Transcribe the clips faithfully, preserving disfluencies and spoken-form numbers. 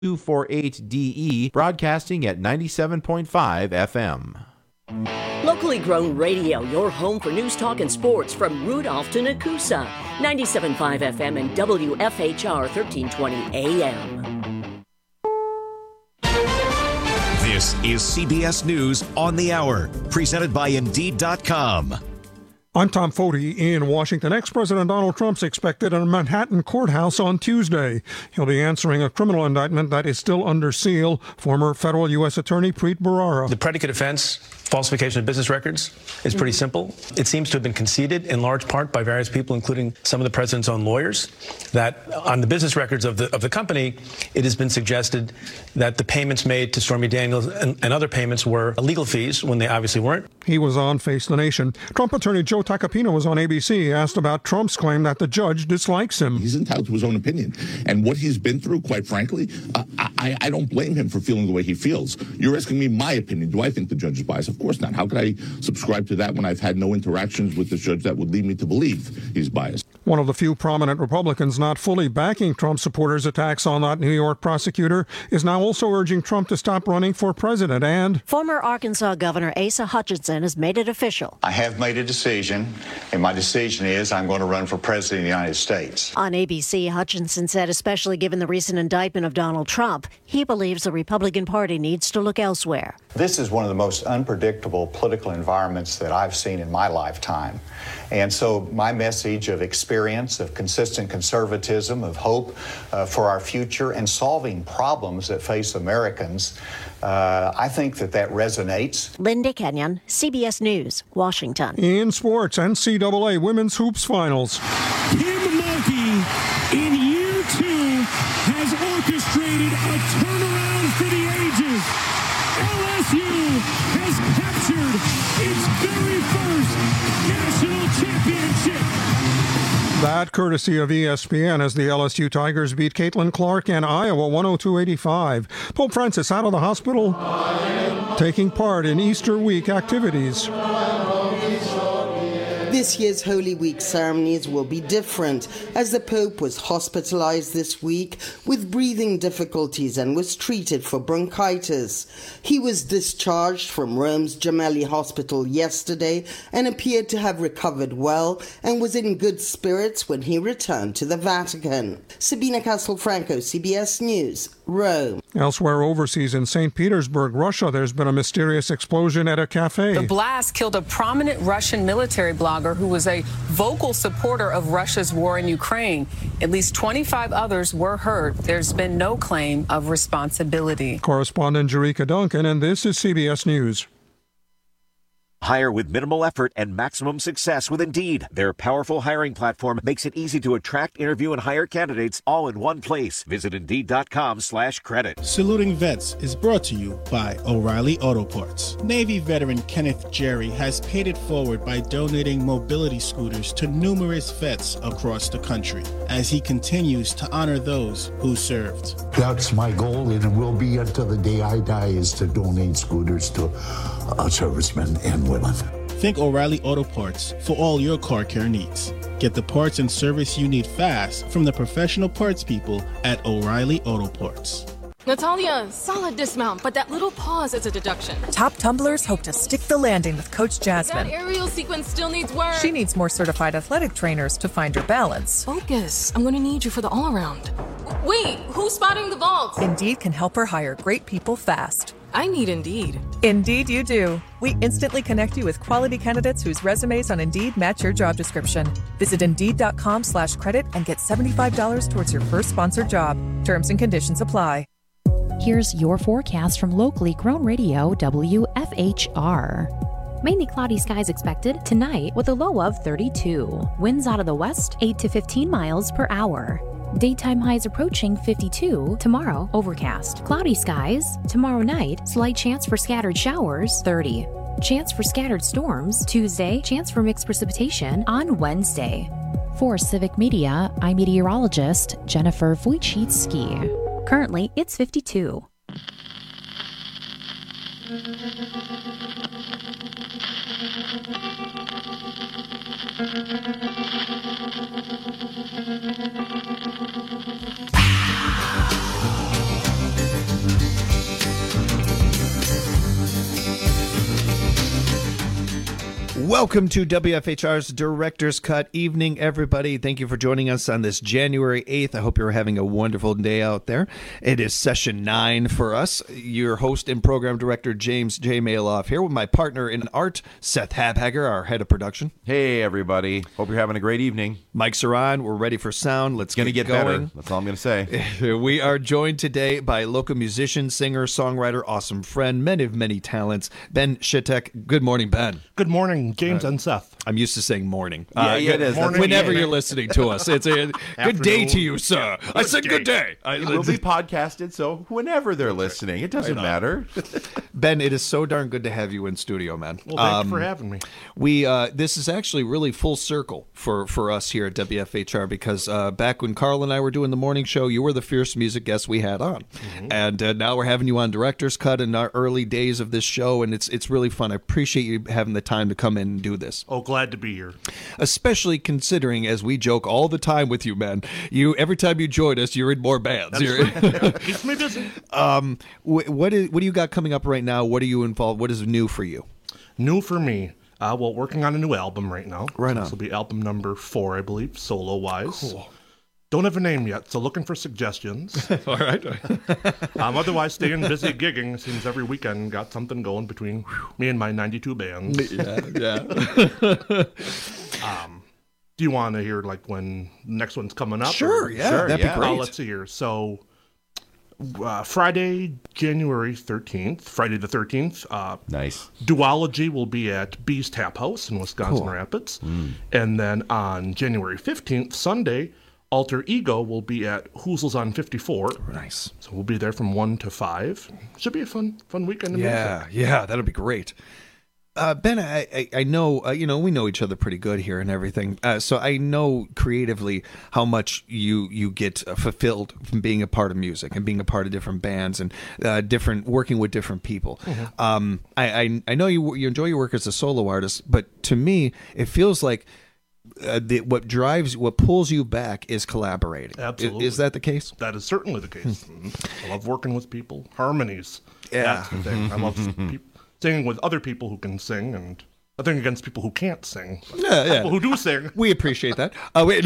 two forty-eight D E, broadcasting at ninety-seven point five F M. Locally grown radio, your home for news, talk, and sports from Rudolph to Nakusa. ninety-seven point five F M and W F H R thirteen twenty A M. This is C B S News on the Hour, presented by Indeed dot com. I'm Tom Foti in Washington. Ex-President Donald Trump's expected in a Manhattan courthouse on Tuesday. He'll be answering a criminal indictment that is still under seal. Former federal U S Attorney Preet Bharara. The predicate offense, falsification of business records, is pretty simple. It seems to have been conceded in large part by various people, including some of the president's own lawyers, that on the business records of the of the company, it has been suggested that the payments made to Stormy Daniels and, and other payments were legal fees when they obviously weren't. He was on Face the Nation. Trump attorney Joe Tacopina was on A B C. He asked about Trump's claim that the judge dislikes him. He's entitled to his own opinion. And what he's been through, quite frankly, uh, I, I don't blame him for feeling the way he feels. You're asking me my opinion. Do I think the judge is biased? Of course not. How could I subscribe to that when I've had no interactions with the judge that would lead me to believe he's biased? One of the few prominent Republicans not fully backing Trump supporters' attacks on that New York prosecutor is now also urging Trump to stop running for president. And former Arkansas Governor Asa Hutchinson has made it official. I have made a decision, and my decision is I'm going to run for president of the United States. On A B C, Hutchinson said, especially given the recent indictment of Donald Trump, he believes the Republican Party needs to look elsewhere. This is one of the most unpredictable political environments that I've seen in my lifetime. And so my message of experience, of consistent conservatism, of hope uh, for our future and solving problems that face Americans, uh, I think that that resonates. Linda Kenyon, C B S News, Washington. In sports, N C double A Women's Hoops Finals. Kim Mulkey, in year two, has orchestrated a turnaround for the ages. L S U has captured its very first national championship. That courtesy of E S P N as the L S U Tigers beat Caitlin Clark and Iowa one oh two eighty-five. Pope Francis out of the hospital, taking part in Easter week activities. This year's Holy Week ceremonies will be different, as the Pope was hospitalized this week with breathing difficulties and was treated for bronchitis. He was discharged from Rome's Gemelli Hospital yesterday and appeared to have recovered well and was in good spirits when he returned to the Vatican. Sabina Castelfranco, C B S News, Rome. Elsewhere overseas in Saint Petersburg, Russia, there's been a mysterious explosion at a cafe. The blast killed a prominent Russian military blogger who was a vocal supporter of Russia's war in Ukraine. At least twenty-five others were hurt. There's been no claim of responsibility. Correspondent Jerika Duncan, and this is C B S News. Hire with minimal effort and maximum success with Indeed. Their powerful hiring platform makes it easy to attract, interview, and hire candidates all in one place. Visit Indeed.com slash credit. Saluting Vets is brought to you by O'Reilly Auto Parts. Navy veteran Kenneth Jerry has paid it forward by donating mobility scooters to numerous vets across the country as he continues to honor those who served. That's my goal, and it will be until the day I die, is to donate scooters to uh, servicemen and women. Think O'Reilly Auto Parts for all your car care needs. Get the parts and service you need fast from the professional parts people at O'Reilly Auto Parts. Natalia, solid dismount, but that little pause is a deduction. Top tumblers hope to stick the landing with Coach Jasmine. That aerial sequence still needs work. She needs more certified athletic trainers to find her balance. Focus. I'm going to need you for the all-around. Wait, who's spotting the vault? Indeed can help her hire great people fast. I need Indeed. Indeed you do. We instantly connect you with quality candidates whose resumes on Indeed match your job description. Visit Indeed.com slash credit and get seventy-five dollars towards your first sponsored job. Terms and conditions apply. Here's your forecast from locally grown radio W F H R. Mainly cloudy skies expected tonight with a low of thirty-two. Winds out of the west, eight to fifteen miles per hour. Daytime highs approaching fifty-two. Tomorrow, overcast. Cloudy skies. Tomorrow night, slight chance for scattered showers, thirty. Chance for scattered storms. Tuesday, chance for mixed precipitation on Wednesday. For Civic Media, I'm meteorologist Jennifer Wojcicki. Currently, it's fifty-two. Welcome to W F H R's Director's Cut evening, everybody. Thank you for joining us on this January eighth. I hope you're having a wonderful day out there. It is session nine for us. Your host and program director, James J. Maloff, here with my partner in art, Seth Habhager, our head of production. Hey, everybody. Hope you're having a great evening. Mike Saran, we're ready for sound. Let's It's going to get, get going. better. That's all I'm going to say. We are joined today by local musician, singer, songwriter, awesome friend, man of many talents, Ben Shitek. Good morning, Ben. Good morning, James uh, and Seth. I'm used to saying morning. Yeah, uh, yeah, it is. Morning, whenever yeah. you're listening to us. It's a good day to you, sir. Yeah, I said day. good day. I, it will be podcasted, so whenever they're listening, it doesn't matter. Ben, it is so darn good to have you in studio, man. Well, thank um, you for having me. We uh, this is actually really full circle for, for us here at W F H R because uh, back when Carl and I were doing the morning show, you were the fierce music guest we had on. Mm-hmm. And uh, now we're having you on Director's Cut in our early days of this show, and it's it's really fun. I appreciate you having the time to come in and do this. Oh, glad to be here. Especially considering, as we joke all the time with you, man, you every time you join us, you're in more bands. That's right. Yeah, keeps me busy. Um, wh- what is what do you got coming up right now? What are you involved? What is new for you? New for me. Uh, well, working on a new album right now. Right on. This will be album number four, I believe, solo wise. Cool. Don't have a name yet, so looking for suggestions. All right. um, otherwise, staying busy gigging. Seems every weekend got something going between me and my ninety-two bands. Yeah, yeah. um, do you want to hear like when the next one's coming up? Sure, or? yeah, sure, that'd yeah. be great. Uh, let's see here. So uh, Friday, January thirteenth, Friday the thirteenth. Uh, nice. Duology will be at Bee's Tap House in Wisconsin Cool. Rapids. Mm. And then on January fifteenth, Sunday, Alter Ego will be at Hoozles on fifty-four. Nice. So we'll be there from one to five. Should be a fun fun weekend. Yeah, yeah, that'll be great. Uh, Ben, I, I, I know, uh, you know, we know each other pretty good here and everything. Uh, so I know creatively how much you you get uh, fulfilled from being a part of music and being a part of different bands and uh, different working with different people. Mm-hmm. Um, I, I I know you you enjoy your work as a solo artist, but to me, it feels like uh, the, what drives, what pulls you back is collaborating. Absolutely. Is, is that the case? That is certainly the case. I love working with people. Harmonies. Yeah. That's the thing. I love people. Singing with other people who can sing, and nothing against people who can't sing. But Yeah, yeah. people who do sing. We appreciate that. Uh, wait,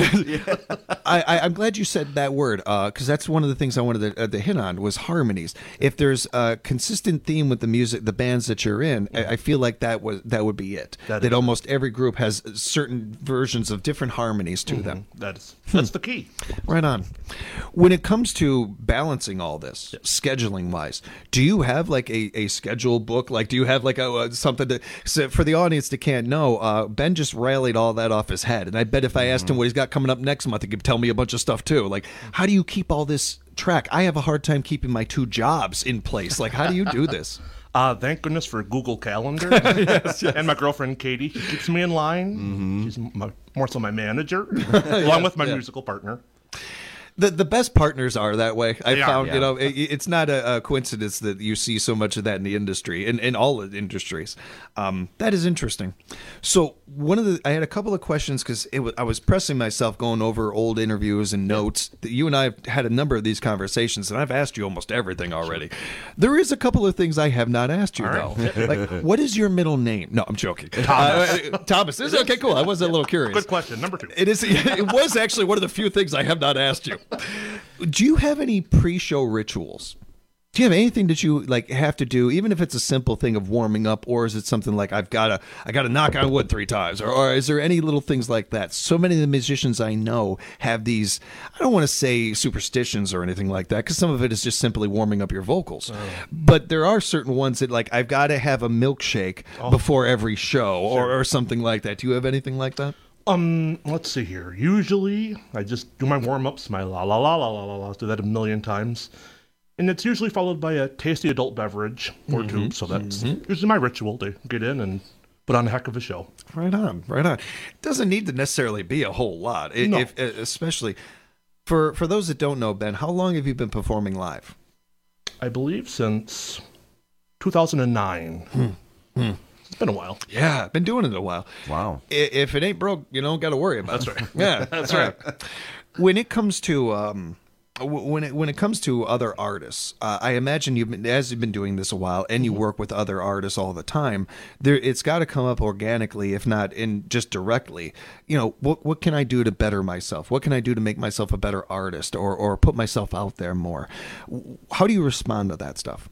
I, I, I'm glad you said that word because uh, that's one of the things I wanted to, uh, to hit on was harmonies. If there's a consistent theme with the music, the bands that you're in, I, I feel like that was that would be it. That That, is. almost every group has certain versions of different harmonies to Mm-hmm. them. That's that's the key. Right on. When it comes to balancing all this, scheduling wise, do you have like a, a schedule book? Like, do you have like a, uh, something to, so for the audience that can't know, uh, Ben just rallied all that off his head. And I bet if I asked him what he's got coming up next month, he could tell me a bunch of stuff too. Like, how do you keep all this track? I have a hard time keeping my two jobs in place. Like, how do you do this? Uh, thank goodness for Google Calendar. Yes, yes. And my girlfriend, Katie, she keeps me in line. Mm-hmm. She's my, more so my manager, along with my yeah. musical partner. The the best partners are that way. I They are, found, yeah. you know, it, it's not a, a coincidence that you see so much of that in the industry, in, in all the industries. Um, that is interesting. So one of the, I had a couple of questions because it was, I was pressing myself going over old interviews and notes. You and I have had a number of these conversations, and I've asked you almost everything already. There is a couple of things I have not asked you, All though. Like, what is your middle name? No, I'm joking. Thomas. Uh, Thomas. Is okay, cool. I was a little curious. Good question. Number two. It is. It was actually one of the few things I have not asked you. Do you have any pre-show rituals? Do you have anything that you like have to do, even if it's a simple thing of warming up, or is it something like I've got to I got to knock on wood three times, or, or is there any little things like that? So many of the musicians I know have these. I don't want to say superstitions or anything like that, because some of it is just simply warming up your vocals. Oh. But there are certain ones that like I've got to have a milkshake Oh. before every show, Sure. or, or something like that. Do you have anything like that? Um, let's see here. Usually, I just do my warm-ups, my la la la la la la la, do that a million times. And it's usually followed by a tasty adult beverage or Mhm, two, so that's mhm. usually my ritual to get in and put on a heck of a show. Right on, right on. It doesn't need to necessarily be a whole lot, I- No. if, especially for for those that don't know, Ben. How long have you been performing live? I believe since two thousand nine. Hmm. Hmm. It's been a while. Yeah, been doing it a while. Wow. I- If it ain't broke, you don't got to worry about That's it. right. Yeah, That's all right. When it comes to um, when it when it comes to other artists, uh, I imagine you've been, as you've been doing this a while, and you work with other artists all the time. There, it's got to come up organically, if not in just directly. You know, what what can I do to better myself? What can I do to make myself a better artist, or or put myself out there more? How do you respond to that stuff?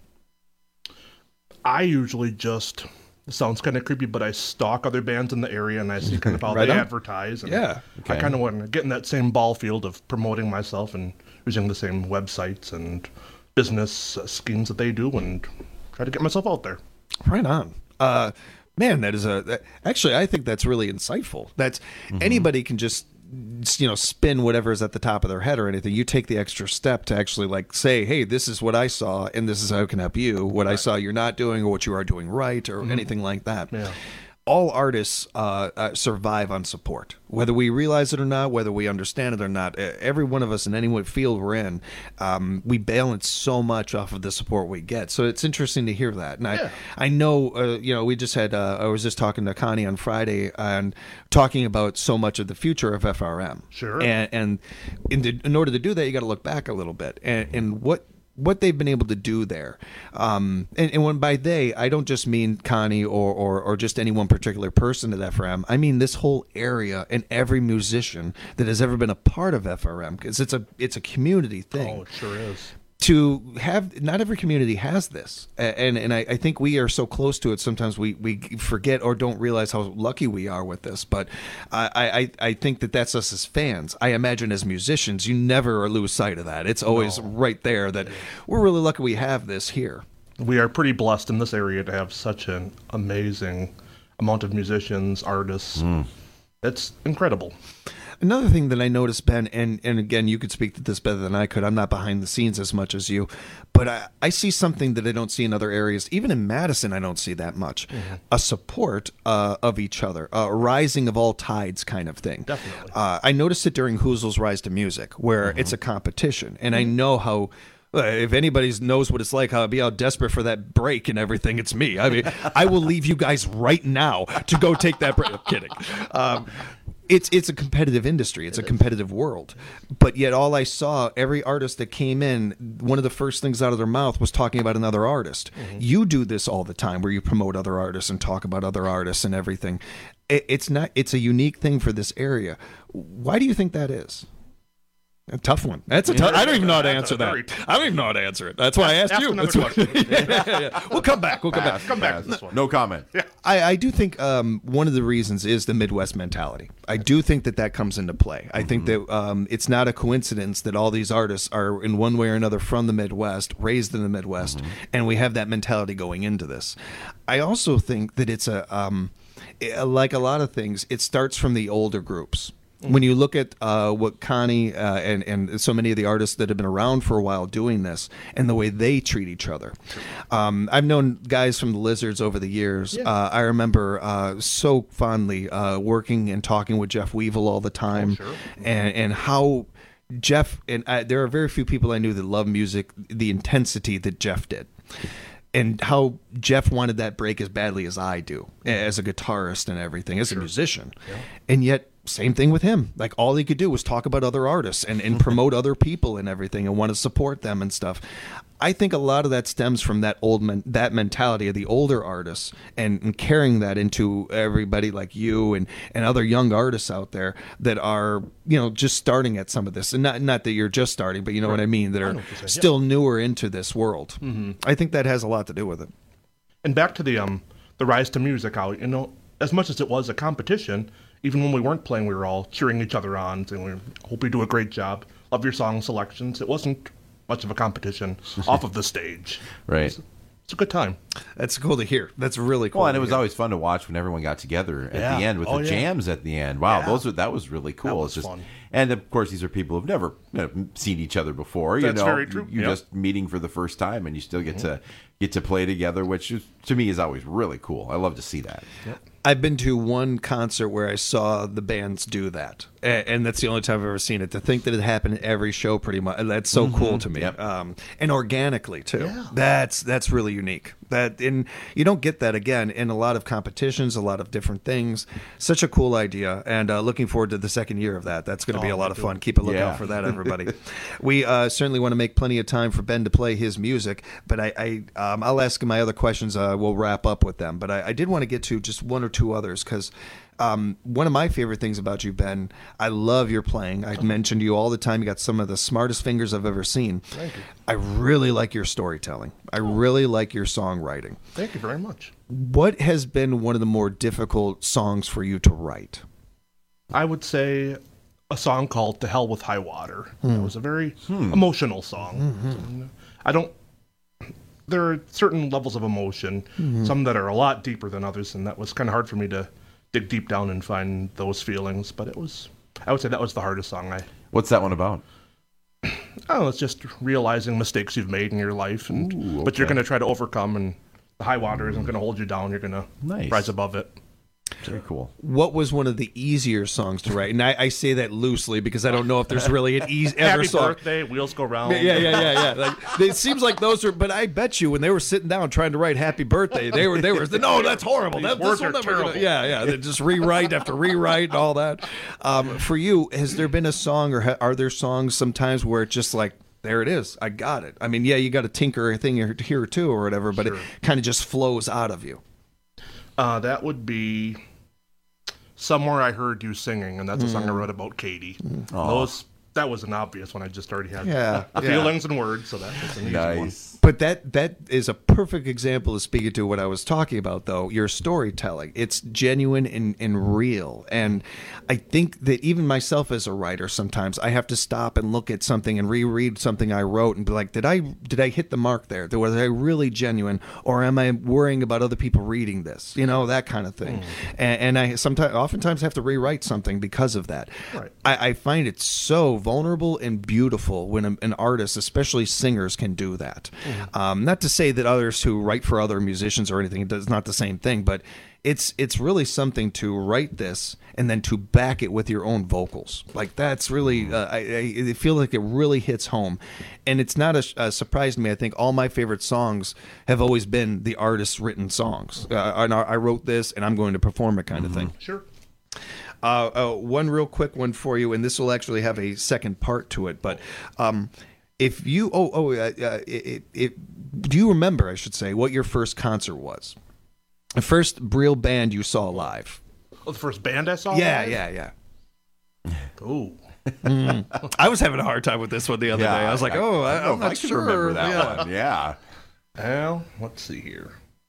I usually just. It sounds kind of creepy, but I stalk other bands in the area and I see kind of how Right they on. advertise. And Yeah. I Okay. kind of want to get in that same ball field of promoting myself and using the same websites and business uh, schemes that they do and try to get myself out there. Right on. Uh, man, that is a that, actually I think that's really insightful. That's anybody can just you know spin whatever's at the top of their head or anything. You take the extra step to actually like say, hey, this is what I saw and this is how I can help you. What I saw you're not doing or what you are doing right or anything like that. Yeah. All artists uh, uh, survive on support, whether we realize it or not, whether we understand it or not. Uh, Every one of us in any field we're in, um, we balance so much off of the support we get. So it's interesting to hear that. And Yeah. I, I know, uh, you know, we just had, uh, I was just talking to Connie on Friday and talking about so much of the future of F R M. Sure. And, and in, the, in order to do that, you got to look back a little bit. And, and what what they've been able to do there. Um, and, and when by they, I don't just mean Connie or, or, or just any one particular person at F R M. I mean this whole area and every musician that has ever been a part of F R M, because it's a, it's a community thing. Oh, it sure is. To have, not every community has this. A- And and I, I think we are so close to it, sometimes we, we forget or don't realize how lucky we are with this. But I, I, I think that that's us as fans. I imagine as musicians, you never lose sight of that. It's always right there that we're really lucky we have this here. We are pretty blessed in this area to have such an amazing amount of musicians, artists. It's incredible. Another thing that I noticed, Ben, and, and again, you could speak to this better than I could. I'm not behind the scenes as much as you, but I, I see something that I don't see in other areas. Even in Madison, I don't see that much. A support uh, of each other, a rising of all tides kind of thing. Definitely. Uh, I noticed it during Hoozle's Rise to Music, where it's a competition, and I know how... Uh, If anybody knows what it's like, how I'd be out desperate for that break and everything, it's me. I mean, I will leave you guys right now to go take that break. I'm kidding. Um, it's it's a competitive industry. It's a competitive world. But yet all I saw, every artist that came in, one of the first things out of their mouth was talking about another artist. You do this all the time where you promote other artists and talk about other artists and everything. It, it's not. It's a unique thing for this area. Why do you think that is? A tough one. That's a tough. I don't even know how to answer that. I don't even know how to answer it. That's why I asked Ask you. another That's why- question. yeah, yeah, yeah. We'll come back. We'll come back. Come back to this one. No comment. I, I do think um, one of the reasons is the Midwest mentality. I do think that that comes into play. I think that um, it's not a coincidence that all these artists are in one way or another from the Midwest, raised in the Midwest, and we have that mentality going into this. I also think that it's a um, eh, like a lot of things, it starts from the older groups. When you look at uh, what Connie uh, and, and so many of the artists that have been around for a while doing this and the way they treat each other. Um, I've known guys from the Lizards over the years. Yeah. Uh, I remember uh, so fondly uh, working and talking with Jeff Weevil all the time. Oh, sure. and, and how Jeff, and I, there are very few people I knew that love music, the intensity that Jeff did. And how Jeff wanted that break as badly as I do, as a guitarist and everything, as a musician. And yet, same thing with him. Like, all he could do was talk about other artists and, and promote other people and everything and want to support them and stuff. I think a lot of that stems from that old men, that mentality of the older artists and, and carrying that into everybody like you and, and other young artists out there that are, you know, just starting at some of this. And not not that you're just starting, but you know what I mean, that I are know what you're saying, still newer into this world. Mhm. I think that has a lot to do with it. And back to the um the rise to music, how, you know, as much as it was a competition, even when we weren't playing, we were all cheering each other on, saying, we hope you do a great job. Love your song selections. It wasn't much of a competition off of the stage. Right. It's, it's a good time. That's cool to hear. That's really cool. Well, and to it was hear. always fun to watch when everyone got together at Yeah. the end with Oh, the yeah. jams at the end. Wow, Yeah. those were that was really cool. That was it's just, fun. And of course, these are people who've never you know, seen each other before. You That's know, very true. You're Yep. just meeting for the first time, and you still get to get to play together, which is, to me is always really cool. I love to see that. I've been to one concert where I saw the bands do that. and, and that's the only time I've ever seen it. To think that it happened at every show, pretty much, that's so Mhm. cool to me. Yep. Um, and organically too. Yeah. That's that's really unique. That and you don't get that again in a lot of competitions, a lot of different things. Such a cool idea, and uh, looking forward to the second year of that. That's going to be Oh, a lot me of too. fun. Keep a lookout Yeah. for that, everybody. We uh, certainly want to make plenty of time for Ben to play his music, but I, I um, I'll ask him my other questions. Uh, we'll wrap up with them, but I, I did want to get to just one or two others because. Um, one of my favorite things about you, Ben, I love your playing. I mention to you all the time. You got some of the smartest fingers I've ever seen. Thank you. I really like your storytelling. I really like your songwriting. Thank you very much. What has been one of the more difficult songs for you to write? I would say a song called "To Hell with High Water." Hmm. It was a very emotional song. Mhm. I don't. There are certain levels of emotion, Mhm. some that are a lot deeper than others, and that was kind of hard for me to dig deep down and find those feelings. But it was, I would say, that was the hardest song. I. What's that one about? Oh, it's just realizing mistakes you've made in your life, and Ooh, but you're okay. going to try to overcome, and the high water isn't going to hold you down. You're going to Nice. rise above it. Very cool. What was one of the easier songs to write? And I, I say that loosely because I don't know if there's really an easy ever Happy song. birthday, wheels go round. Yeah, yeah, yeah, yeah. yeah. Like, it seems like those are, but I bet you when they were sitting down trying to write "Happy Birthday," they were, they were, no, that's horrible. These That, this words will are never gonna-" terrible. yeah, yeah. They just rewrite after rewrite and all that. Um, for you, has there been a song, or ha- are there songs sometimes where it's just like, there it is, I got it. I mean, yeah, you got to tinker a thing here, here or two or whatever, but Sure. it kind of just flows out of you. Uh, that would be "Somewhere I Heard You Singing," and that's a song I wrote about Katie. Aw. Those that was an obvious one. I just already had Yeah, the yeah. feelings and words, so that was an easy one. Nice. But that that is a perfect example of speaking to what I was talking about, though. Your storytelling. It's genuine and, and real. And I think that even myself as a writer, sometimes I have to stop and look at something and reread something I wrote and be like, did I did I hit the mark there? Was I really genuine? Or am I worrying about other people reading this? You know, that kind of thing. Mm. And, and I sometimes oftentimes have to rewrite something because of that. Right. I, I find it so vulnerable and beautiful when a, an artist, especially singers, can do that. Um, not to say that others who write for other musicians or anything, it's not the same thing, but it's it's really something to write this and then to back it with your own vocals. Like that's really, uh, I, I I feel like it really hits home. And it's not a, a surprise to me. I think all my favorite songs have always been the artist's written songs. Uh, and I, I wrote this and I'm going to perform it kind of thing. Sure. Uh, uh, one real quick one for you, and this will actually have a second part to it. But um, if you, oh, oh, uh, uh, it, it, do you remember, I should say, what your first concert was? The first real band you saw live? Oh, the first band I saw? Yeah, live? yeah, yeah. Ooh. Mm. I was having a hard time with this one the other Yeah, day. I was like, I- oh, I, I don't know I'm if not I can sure. remember that yeah. one. Yeah. Well, let's see here.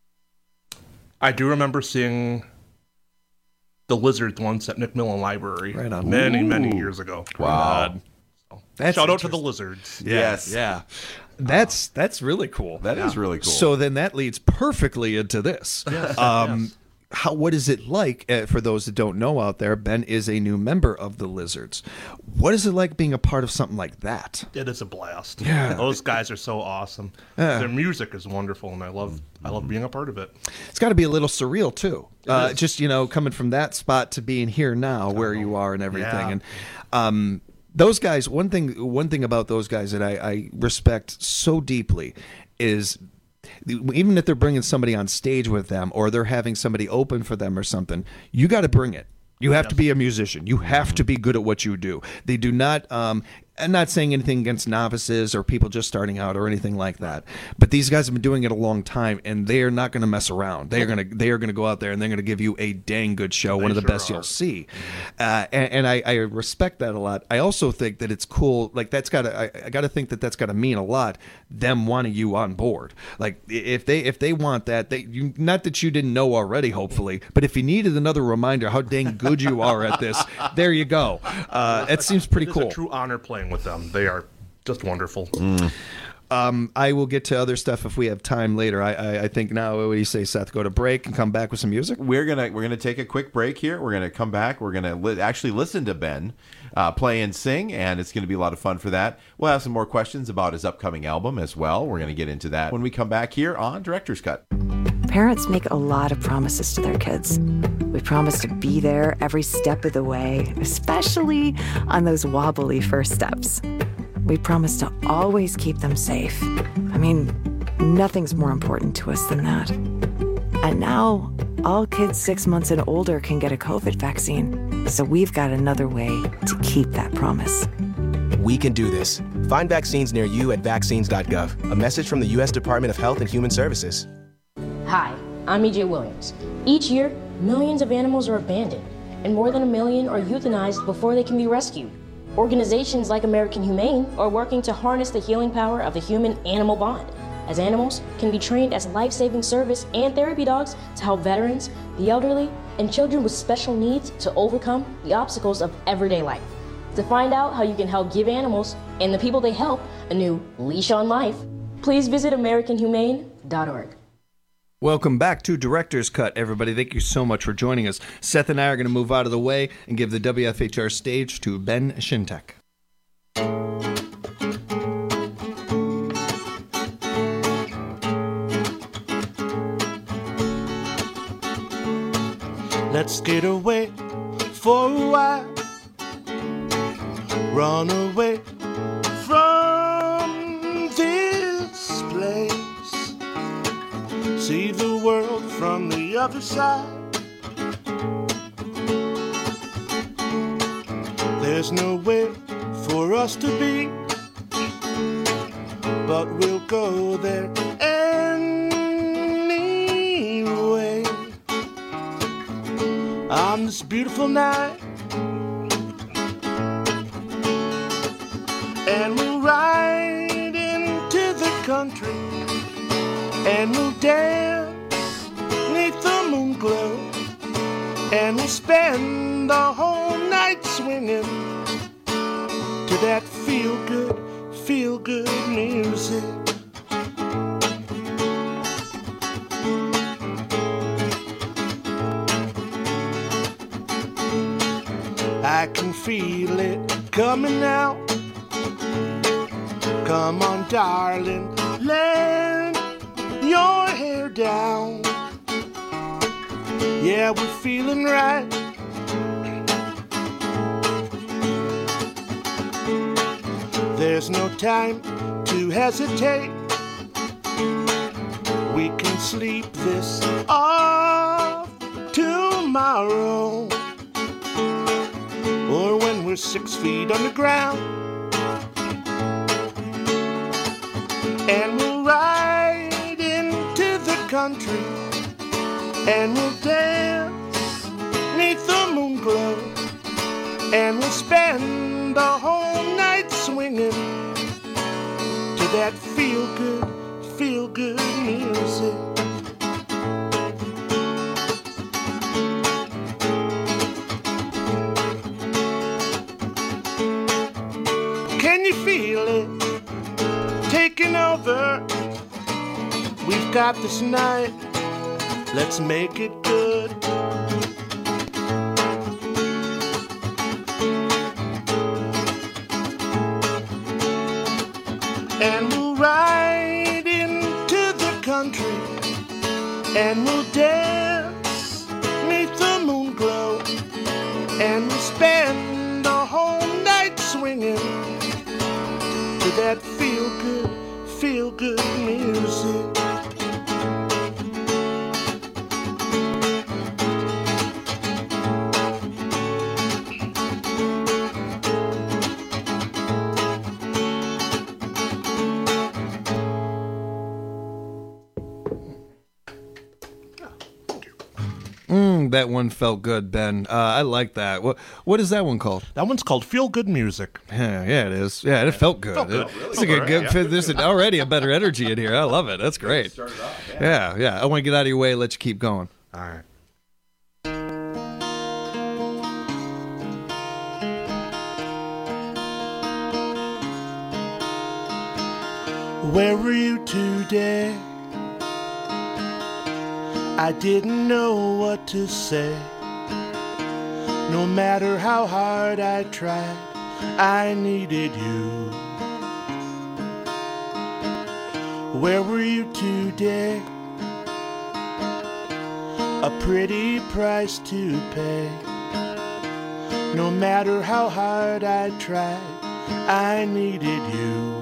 I do remember seeing the Lizards once at McMillan Library Right on. many, Ooh. many years ago. Wow. God. So, That's shout out to the interesting. Lizards. Yeah, Yes. Yeah. That's that's really cool. That is really cool. So then that leads perfectly into this. Yes, um, yes. How what is it like uh, for those that don't know out there? Ben is a new member of the Lizards. What is it like being a part of something like that? It is a blast. Yeah. Those guys are so awesome. Yeah. Their music is wonderful, and I love I love being a part of it. It's got to be a little surreal too. Uh, is. just you know, coming from that spot to being here now, where you are and everything, Yeah. and um, those guys. One thing, one thing about those guys that I, I respect so deeply is. Even if they're bringing somebody on stage with them or they're having somebody open for them or something, you got to bring it. You have to be a musician. You have to be good at what you do. They do not, um, I'm not saying anything against novices or people just starting out or anything like that. But these guys have been doing it a long time, and they are not going to mess around. They are going to they are going to go out there and they're going to give you a dang good show, one of the sure best are. you'll see. Uh, and and I, I respect that a lot. I also think that it's cool. Like that's got to I, I got to think that that's got to mean a lot. Them wanting you on board. Like if they if they want that, they you not that you didn't know already, hopefully, but if you needed another reminder how dang good you are at this, there you go. Uh, it seems pretty It is cool. a true honor playing with them. They are just wonderful. Um, I will get to other stuff if we have time later. I, I, I think now, what do you say, Seth? Go to break and come back with some music? We're gonna we're gonna take a quick break here. We're gonna come back. We're gonna li- actually listen to Ben uh, play and sing, and it's gonna be a lot of fun for that. We'll have some more questions about his upcoming album as well. We're gonna get into that when we come back here on Director's Cut. Parents make a lot of promises to their kids. We promise to be there every step of the way, especially on those wobbly first steps. We promise to always keep them safe. I mean, nothing's more important to us than that. And now, all kids six months and older can get a COVID vaccine. So we've got another way to keep that promise. We can do this. Find vaccines near you at vaccines dot gov. A message from the U S Department of Health and Human Services. Hi, I'm E J Williams. Each year, millions of animals are abandoned, and more than a million are euthanized before they can be rescued. Organizations like American Humane are working to harness the healing power of the human-animal bond, as animals can be trained as life-saving service and therapy dogs to help veterans, the elderly, and children with special needs to overcome the obstacles of everyday life. To find out how you can help give animals and the people they help a new leash on life, please visit american humane dot org. Welcome back to Director's Cut, everybody. Thank you so much for joining us. Seth and I are going to move out of the way and give the W F H R stage to Ben Shintek. Let's get away for a while. Run away from this place. See the world from the other side. There's nowhere for us to be, but we'll go there anyway. On this beautiful night, and we'll ride into the country, and we'll dance neath the moon glow, and we'll spend the whole night swinging to that feel-good, feel-good music. I can feel it coming out. Come on, darling, let your hair down. Yeah, we're feeling right. There's no time to hesitate. We can sleep this off tomorrow, or when we're six feet underground. And we'll ride into the country, and we'll dance neath the moon glow, and we'll spend the whole night swinging to that feel-good, feel-good music. Can you feel it taking over? We've got this night, let's make it good. And we'll ride into the country, and we'll dance neath the moon glow, and we'll spend the whole night swinging to that feel-good, feel-good music. Mm, that one felt good, Ben. Uh, I like that. What What is that one called? That one's called Feel Good Music. Yeah, yeah, it is. Yeah, it felt good. Felt good. It- Really it's like a good, good yeah. fit. There's an, already a better energy in here. I love it. That's great. Yeah, yeah. I want to get out of your way. Let you keep going. All right. Where were you today? I didn't know what to say. No matter how hard I tried, I needed you. Where were you today? A pretty price to pay. No matter how hard I tried, I needed you.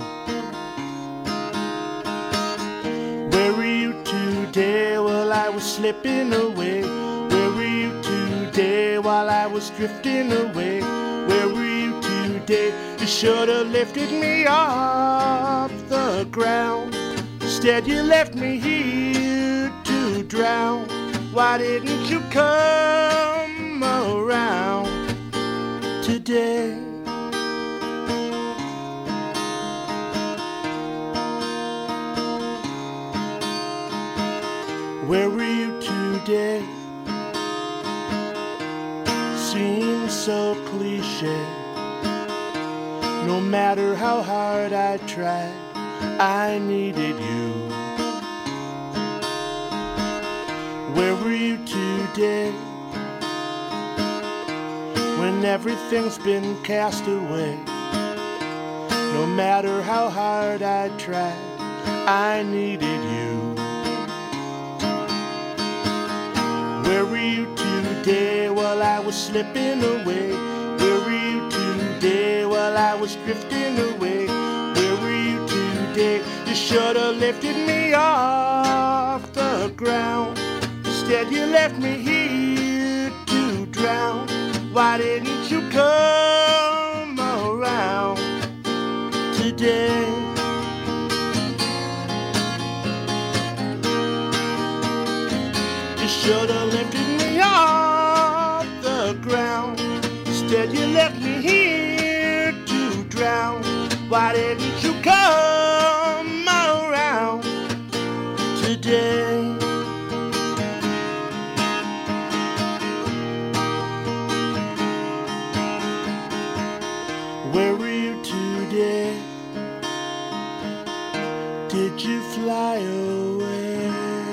Where were you today while I was slipping away? Where were you today while I was drifting away? Where were you today? You should have lifted me off the ground. Instead you left me here to drown. Why didn't you come around today? Where were you today? Seems so cliche. No matter how hard I tried, I needed you. Where were you today? When everything's been cast away. No matter how hard I tried, I needed you. Where were you today while I was slipping away? Where were you today while I was drifting away? Where were you today? You should have lifted me off the ground. Instead you left me here to drown. Why didn't you come around today? You should have lifted me off the ground. Instead you left me here to drown. Why didn't you come around today? Where were you today? Did you fly away?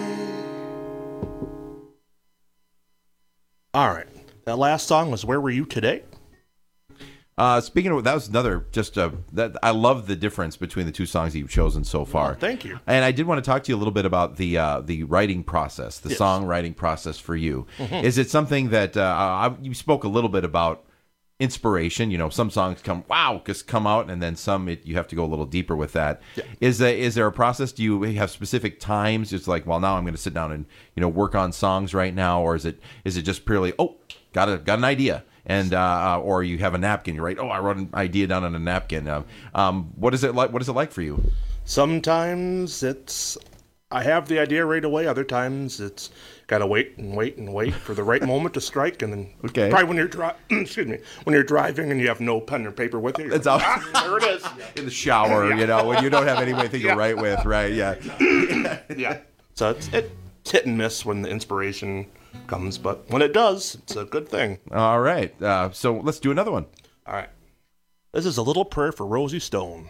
All right. That last song was Where Were You Today? Uh, speaking of, that was another, just uh, that I love the difference between the two songs that you've chosen so far. Oh, thank you. And I did want to talk to you a little bit about the uh, the writing process, the Yes. songwriting process for you. Mhm. Is it something that, uh, I, you spoke a little bit about inspiration, you know, some songs come, wow, just come out, and then some, it, you have to go a little deeper with that. Yeah. Is there, is there a process? Do you have specific times? It's like, well, now I'm going to sit down and, you know, work on songs right now, or is it is it just purely, oh, got a got an idea, and uh, or you have a napkin, you write, oh, I wrote an idea down on a napkin. Um, um, what is it like? What is it like for you? Sometimes it's, I have the idea right away. Other times it's got to wait and wait and wait for the right moment to strike. And then okay. probably when you're dri- excuse me, when you're driving and you have no pen or paper with you. It's out. Ah, there it is. In the shower, Yeah. you know, when you don't have anything Yeah. to write with, right? Yeah. Yeah. So it's, it's hit and miss when the inspiration comes, but when it does, it's a good thing. All right. Uh, so let's do another one. All right. This is A Little Prayer for Rosie Stone.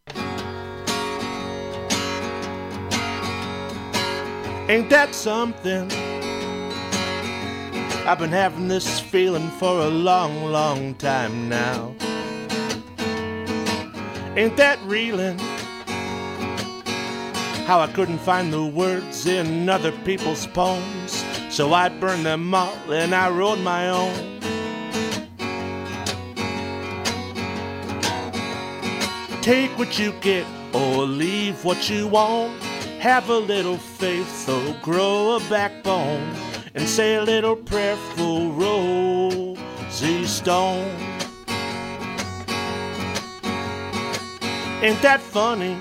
Ain't that something? I've been having this feeling for a long, long time now. Ain't that reeling? How I couldn't find the words in other people's poems, so I burned them all and I wrote my own. Take what you get or leave what you want. Have a little faith, so grow a backbone, and say a little prayer for Rosie Stone. Ain't that funny?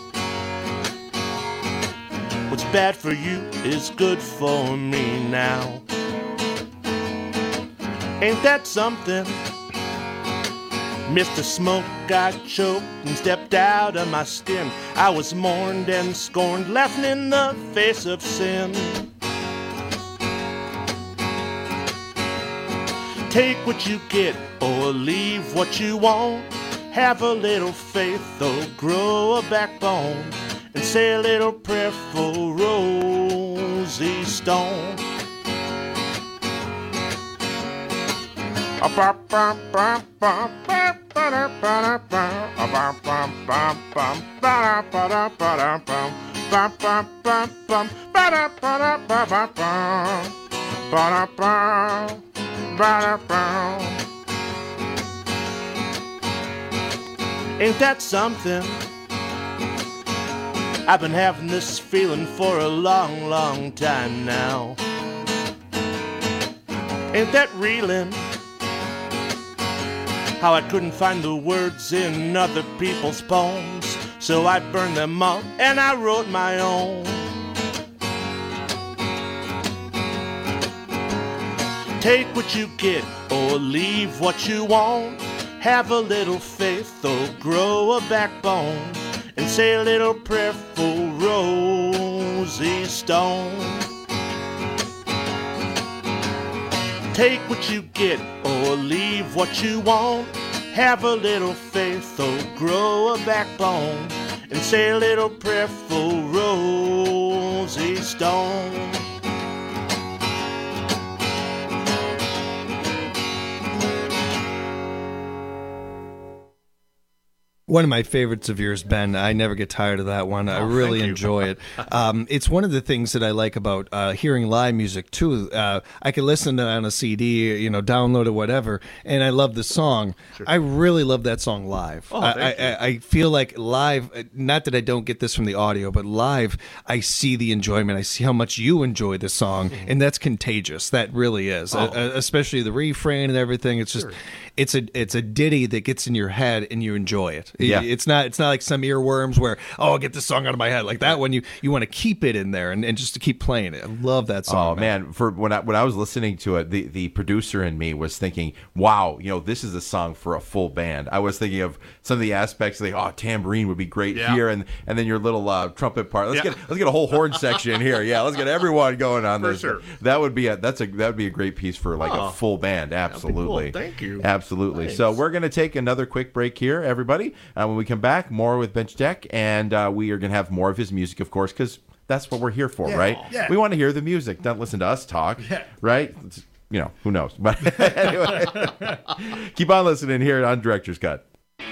What's bad for you is good for me now. Ain't that something? Mister Smoke got choked and stepped out of my skin. I was mourned and scorned, laughing in the face of sin. Take what you get or leave what you want. Have a little faith, though grow a backbone, and say a little prayer for Rosie Stone. Ba-da-ba, ba-da-ba. Ain't that something? I've been having this feeling for a long, long time now. Ain't that reeling? How I couldn't find the words in other people's poems, so I burned them up and I wrote my own. Take what you get or leave what you want. Have a little faith or grow a backbone, and say a little prayer for Rosie Stone. Take what you get or leave what you want. Have a little faith or grow a backbone, and say a little prayer for Rosie Stone. One of my favorites of yours, Ben. I never get tired of that one. I Oh, really thank you. enjoy it. Um, it's one of the things that I like about uh, hearing live music too. Uh, I can listen to it on a C D, you know, download it, whatever, and I love the song. I really love that song live. Oh, I, thank I, I feel like live. Not that I don't get this from the audio, but live, I see the enjoyment. I see how much you enjoy the song, and that's contagious. That really is, Oh. uh, especially the refrain and everything. It's just. It's a it's a ditty that gets in your head and you enjoy it. Yeah. It's not it's not like some earworms where, oh, I'll get this song out of my head. Like that one, you you want to keep it in there and, and just to keep playing it. I love that song. Oh man, for when I when I was listening to it, the, the producer in me was thinking, wow, you know, this is a song for a full band. I was thinking of some of the aspects like, oh, tambourine would be great Yeah. here, and and then your little uh, trumpet part. Let's Yeah. get let's get a whole horn section here. Yeah, let's get everyone going on For this. sure. That would be a that's a that would be a great piece for like Oh. a full band. Absolutely. cool. Thank you. Absolutely. Thanks. So we're going to take another quick break here, everybody. Uh, when we come back, more with Bench Deck, and uh, we are going to have more of his music, of course, because that's what we're here for, Yeah. right? Yeah. We want to hear the music, not listen to us talk, Yeah. right? It's- you know, who knows? But anyway, keep on listening here on Director's Cut.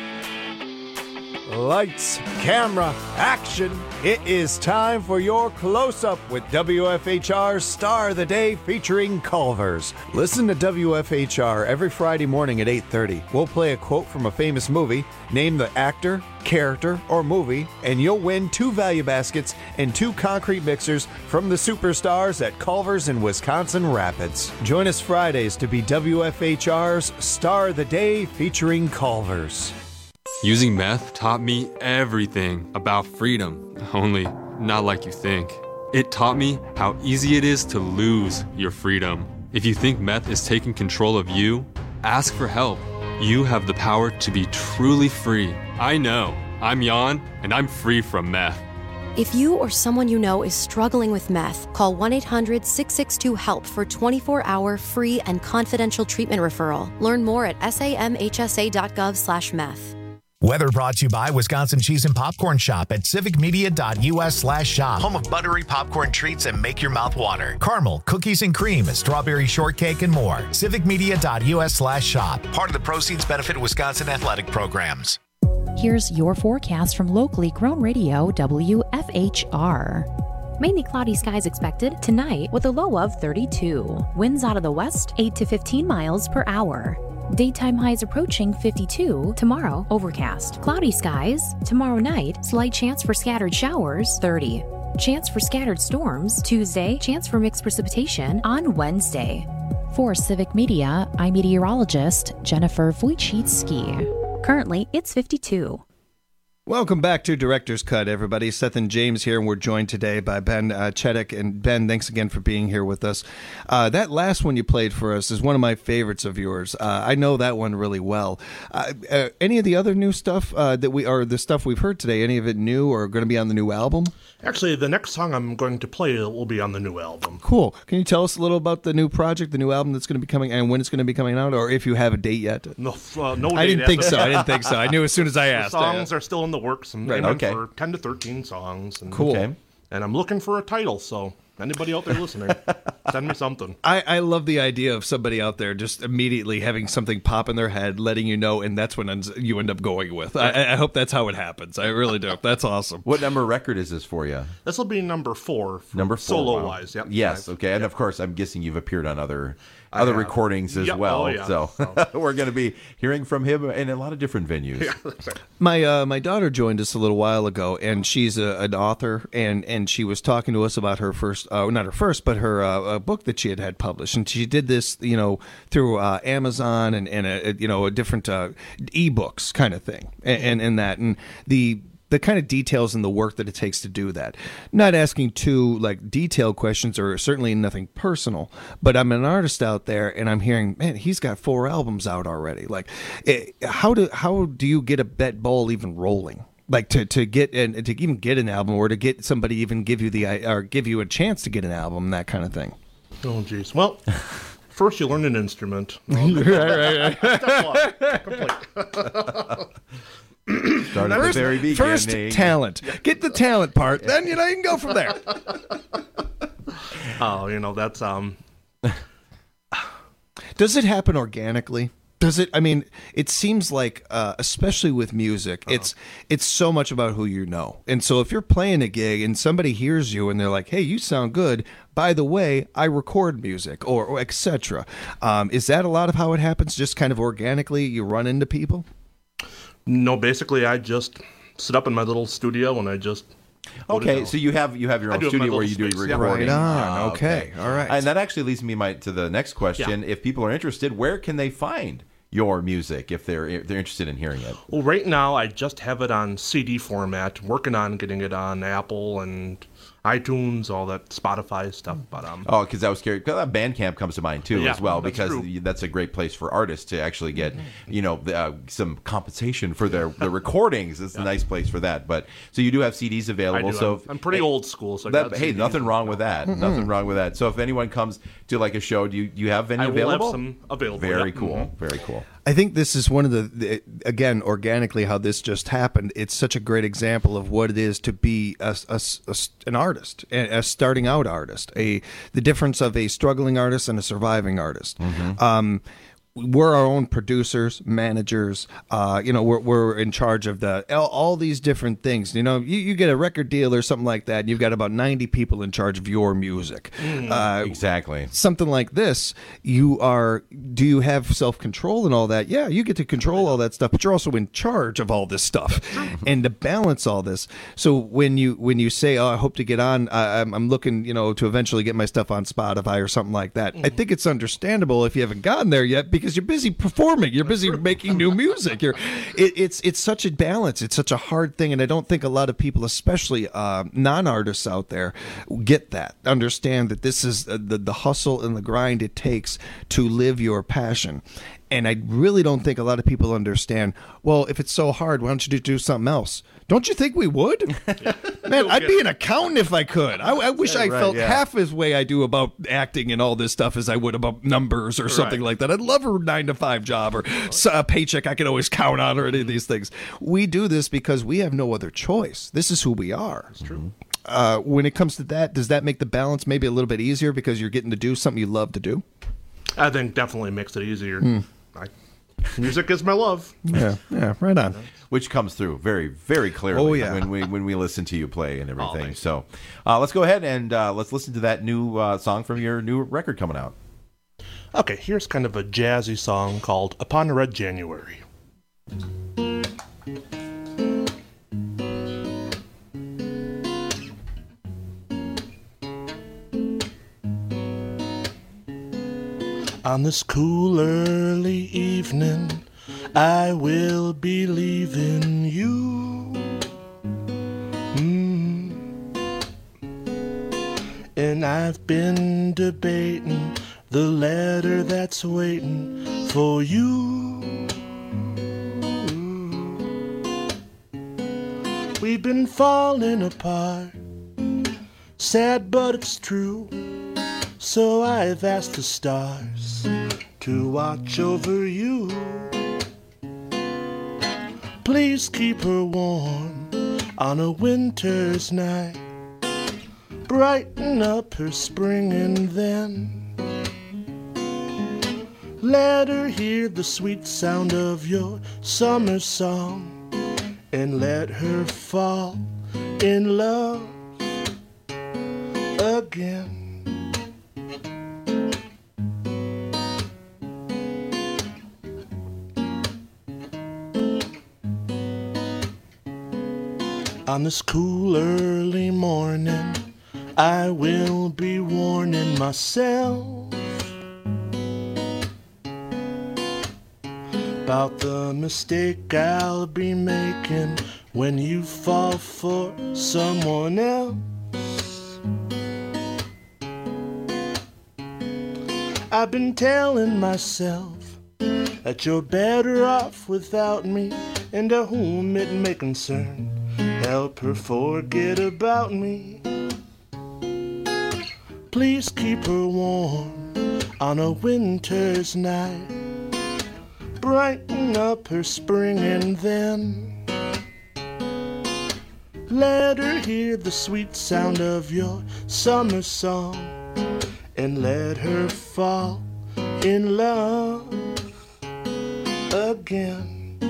Lights, camera, action. It is time for your close-up with W F H R's Star of the Day featuring Culver's. Listen to W F H R every Friday morning at eight thirty. We'll play a quote from a famous movie, name the actor, character, or movie, and you'll win two value baskets and two concrete mixers from the superstars at Culver's in Wisconsin Rapids. Join us Fridays to be W F H R's Star of the Day featuring Culver's. Using meth taught me everything about freedom, only not like you think. It taught me how easy it is to lose your freedom. If you think meth is taking control of you, ask for help. You have the power to be truly free. I know. I'm Jan, and I'm free from meth. If you or someone you know is struggling with meth, call one eight hundred six six two HELP for twenty-four hour free and confidential treatment referral. Learn more at samhsa.gov slash meth. Weather brought to you by Wisconsin Cheese and Popcorn Shop at civicmedia.us slash shop. Home of buttery popcorn treats and make your mouth water. Caramel, cookies and cream, strawberry shortcake, and more. civicmedia.us slash shop. Part of the proceeds benefit Wisconsin athletic programs. Here's your forecast from locally grown radio W F H R. Mainly cloudy skies expected tonight with a low of thirty-two. Winds out of the west, eight to fifteen miles per hour. Daytime highs approaching fifty-two. Tomorrow, overcast. Cloudy skies. Tomorrow night, slight chance for scattered showers, thirty. Chance for scattered storms. Tuesday, chance for mixed precipitation on Wednesday. For Civic Media, I'm meteorologist Jennifer Wojcicki. Currently, it's fifty-two. Welcome back to Director's Cut, everybody. Seth and James here, and we're joined today by Ben uh, Chedek. And Ben, thanks again for being here with us. Uh, that last one you played for us is one of my favorites of yours. Uh, I know that one really well. Uh, uh, any of the other new stuff uh, that we, or the stuff we've heard today, any of it new or going to be on the new album? Actually, the next song I'm going to play will be on the new album. Cool. Can you tell us a little about the new project, the new album that's going to be coming, and when it's going to be coming out, or if you have a date yet? No, uh, no. I date didn't think as of so. I yet. didn't think so. I knew as soon as I The asked. songs are still in the works. I'm Right, aiming okay. for ten to thirteen songs. And, Cool. Okay. And I'm looking for a title, so Anybody out there listening, send me something. I, I love the idea of somebody out there just immediately having something pop in their head, letting you know, and that's what you end up going with. I, I hope that's how it happens. I really do. That's awesome. What number record is this for you? This will be number four. Number four. Solo-wise, wow. yep. Yes, okay. And, yep. of course, I'm guessing you've appeared on other other have. recordings as Yep. well. Oh, yeah. So, so. we're going to be hearing from him in a lot of different venues. Yeah, that's right. My uh, my daughter joined us a little while ago, and she's a, an author, and, and she was talking to us about her first, uh, not her first, but her uh, a book that she had had published, and she did this, you know, through uh, Amazon and and a, a, you know a different uh, e-books kind of thing, and, and and that and the. the kind of details and the work that it takes to do that. Not asking too like detailed questions or certainly nothing personal, but I'm an artist out there and I'm hearing, man, he's got four albums out already. Like, it, how do how do you get a bet ball even rolling? Like to, to get and to even get an album, or to get somebody even give you the or give you a chance to get an album, that kind of thing. Oh, geez. Well, first you learn an instrument. right, right, right. Step one, complete. Start at first, the very beginning. First talent. Get the talent part. Then you know you can go from there. Oh, you know, that's um Does it happen organically? Does it? I mean, it seems like, uh, especially with music, uh-huh. it's it's so much about who you know. And so if you're playing a gig and somebody hears you and they're like, "Hey, you sound good. By the way, I record music," or, or et cetera. Um, is that a lot of how it happens? Just kind of organically, you run into people? No, basically, I just sit up in my little studio and I just. Okay, so you have you have your own studio where you do space, recording. Yeah. Right on. Okay. All right. And that actually leads me my, to the next question. Yeah. If people are interested, where can they find your music if they're if they're interested in hearing it? Well, right now I just have it on C D format. Working on getting it on Apple and iTunes, all that Spotify stuff. But um, oh, because I was curious. Because Bandcamp comes to mind too, Yeah, as well, that's because true. that's a great place for artists to actually get, you know, the, uh, some compensation for their, their recordings. It's a nice place for that. But so you do have C Ds I available. do. So I'm, I'm pretty hey, old school, so I that, got hey, C Ds. nothing wrong with that. Mm-mm. Nothing wrong with that. So if anyone comes to like a show, do you do you have any I will have available? some available, Very yeah. cool. Mhm. Very cool. I think this is one of the, the, again, organically how this just happened. It's such a great example of what it is to be a, a, a, an artist, a, a starting out artist, a the difference of a struggling artist and a surviving artist. Mm-hmm. Um, we're our own producers, managers. Uh, you know, we're we're in charge of the all, all these different things. You know, you, you get a record deal or something like that, and you've got about ninety people in charge of your music. Mm, uh, exactly. Something like this, you are. Do you have self control and all that? Yeah, you get to control all that stuff, but you're also in charge of all this stuff, and to balance all this. So when you when you say, "Oh, I hope to get on," uh, I'm, I'm looking, you know, to eventually get my stuff on Spotify or something like that. I think it's understandable if you haven't gotten there yet, because you're busy performing, you're busy making new music. You're, it, it's it's such a balance. It's such a hard thing, and I don't think a lot of people, especially uh, non-artists out there, get that. Understand that this is the the hustle and the grind it takes to live your passion. And I really don't think a lot of people understand, well, if it's so hard, why don't you do something else? Don't you think we would? Man, I'd be an accountant if I could. I, I wish Yeah, I right, felt yeah. half as way I do about acting and all this stuff as I would about numbers or something Right. like that. I'd love a nine to five job or s- a paycheck I could always count on or any of these things. We do this because we have no other choice. This is who we are. That's true. Uh, when it comes to that, does that make the balance maybe a little bit easier because you're getting to do something you love to do? I think definitely makes it easier. Hmm. I, music is my love. Yeah, yeah, right on. Which comes through very, very clearly Oh, yeah. when we when we listen to you play and everything. thank so uh, let's go ahead and uh, let's listen to that new uh, song from your new record coming out. Okay, here's kind of a jazzy song called Upon a Red January. On this cool early evening, I will be leaving you. Mm. And I've been debating the letter that's waiting for you. We've been falling apart, sad but it's true. So I've asked the stars to watch over you. Please keep her warm on a winter's night. brighten up her spring, and then let her hear the sweet sound of your summer song, and let her fall in love again. On this cool early morning, I will be warning myself about the mistake I'll be making when you fall for someone else. I've been telling myself that you're better off without me, and to whom it may concern, help her forget about me. Please keep her warm on a winter's night, brighten up her spring, and then let her hear the sweet sound of your summer song, and let her fall in love again.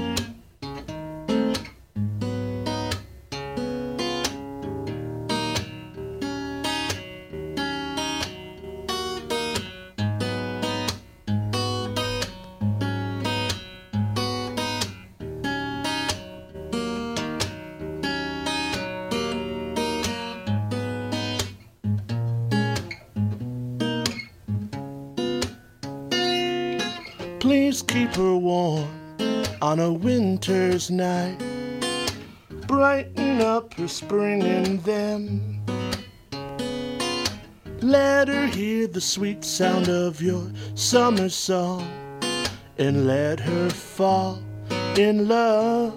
Please keep her warm on a winter's night, brighten up her spring, and then let her hear the sweet sound of your summer song, and let her fall in love,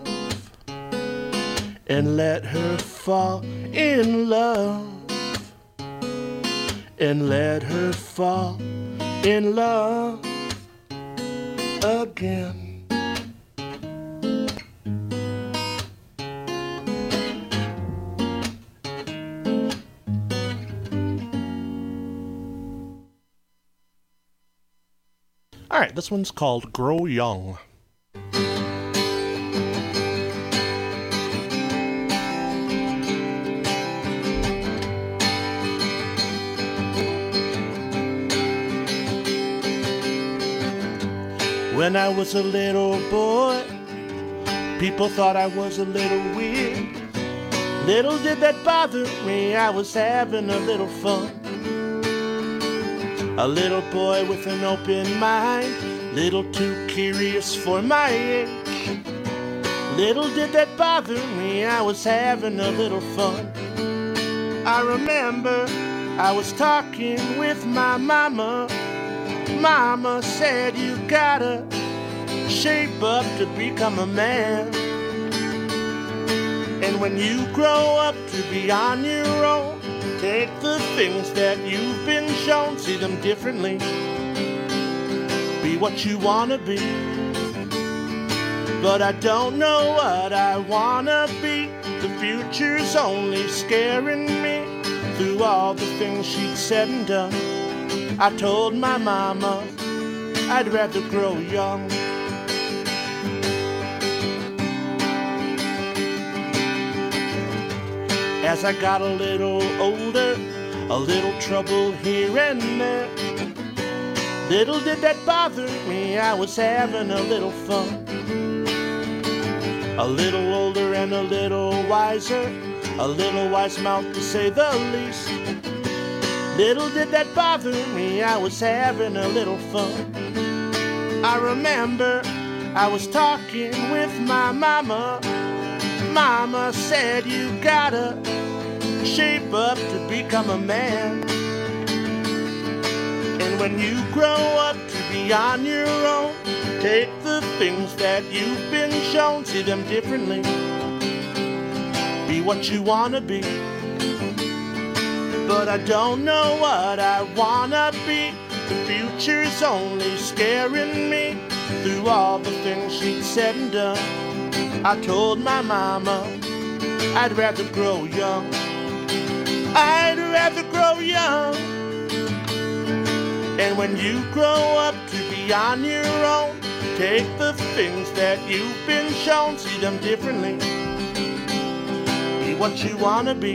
and let her fall in love, and let her fall in love again. All right, this one's called Grow Young. When I was a little boy, people thought I was a little weird. Little did that bother me, I was having a little fun. A little boy with an open mind, little too curious for my age. Little did that bother me, I was having a little fun. I remember I was talking with my mama. Mama said you gotta shape up to become a man. And when you grow up to be on your own, take the things that you've been shown, see them differently. Be what you wanna be. But I don't know what I wanna be. The future's only scaring me. Through all the things she'd said and done, I told my mama I'd rather grow young. As I got a little older, a little trouble here and there. Little did that bother me, I was having a little fun. A little older and a little wiser, a little wise mouth to say the least. Little did that bother me, I was having a little fun. I remember I was talking with my mama. Mama said you gotta shape up to become a man. And when you grow up to be on your own, take the things that you've been shown, see them differently. Be what you wanna be. But I don't know what I wanna be. The future's only scaring me. Through all the things she'd said and done, I told my mama I'd rather grow young. I'd rather grow young. And when you grow up to be on your own, take the things that you've been shown, see them differently. Be what you wanna be.